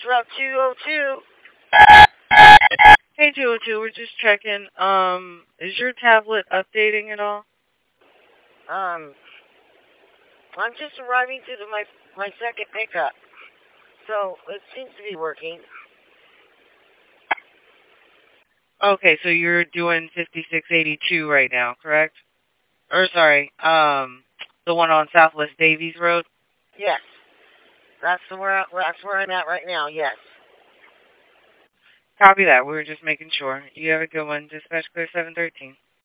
Route 202. Hey, 202, we're just checking. Is your tablet updating at all? I'm just arriving to my second pickup, so it seems to be working. Okay, so you're doing 5682 right now, correct? Or sorry, the one on Southwest Davies Road? Yes. That's where I'm at right now, yes. Copy that. We were just making sure. You have a good one. Dispatch clear 713.